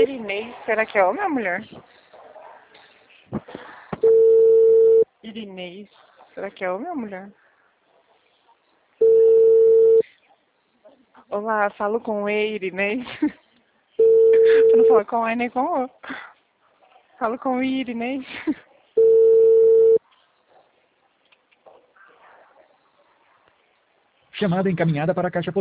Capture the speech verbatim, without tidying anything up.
Irinei, será que é homem ou mulher? Irinei, será que é homem ou mulher? Olá, falo com o E, Irinei. Você não fala com o E nem com o O. Falo com o Irinei. Chamada encaminhada para a caixa